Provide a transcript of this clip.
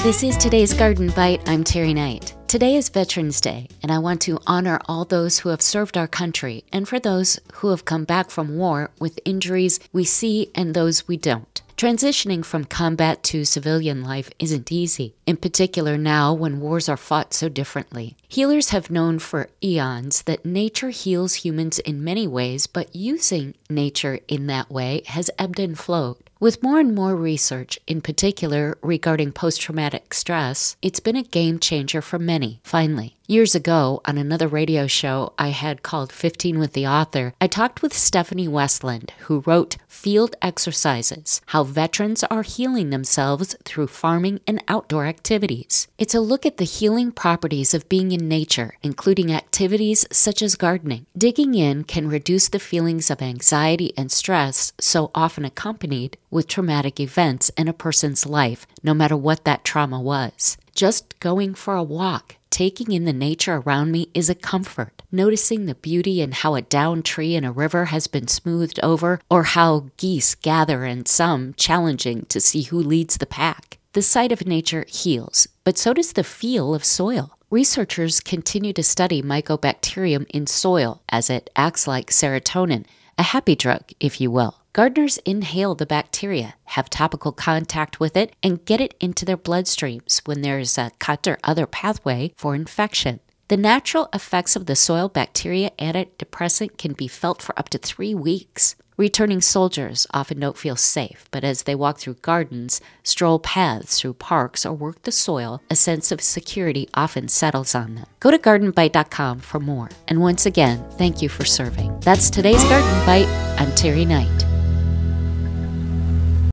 This is today's Garden Bite. I'm Terry Knight. Today is Veterans Day, and I want to honor all those who have served our country and for those who have come back from war with injuries we see and those we don't. Transitioning from combat to civilian life isn't easy, in particular now when wars are fought so differently. Healers have known for eons that nature heals humans in many ways, but using nature in that way has ebbed and flowed. With more and more research, in particular regarding post-traumatic stress, it's been a game changer for many, finally. Years ago, on another radio show I had called 15 with the Author, I talked with Stephanie Westland, who wrote Field Exercises, How Veterans Are Healing Themselves Through Farming and Outdoor Activities. It's a look at the healing properties of being in nature, including activities such as gardening. Digging in can reduce the feelings of anxiety and stress so often accompanied with traumatic events in a person's life, no matter what that trauma was. Just going for a walk, taking in the nature around me is a comfort. Noticing the beauty in how a downed tree in a river has been smoothed over, or how geese gather and some challenging to see who leads the pack. The sight of nature heals, but so does the feel of soil. Researchers continue to study mycobacterium in soil as it acts like serotonin, a happy drug, if you will. Gardeners inhale the bacteria, have topical contact with it, and get it into their bloodstreams when there is a cut or other pathway for infection. The natural effects of the soil bacteria antidepressant can be felt for up to 3 weeks. Returning soldiers often don't feel safe, but as they walk through gardens, stroll paths through parks, or work the soil, a sense of security often settles on them. Go to gardenbite.com for more. And once again, thank you for serving. That's today's Garden Bite. I'm Terry Knight.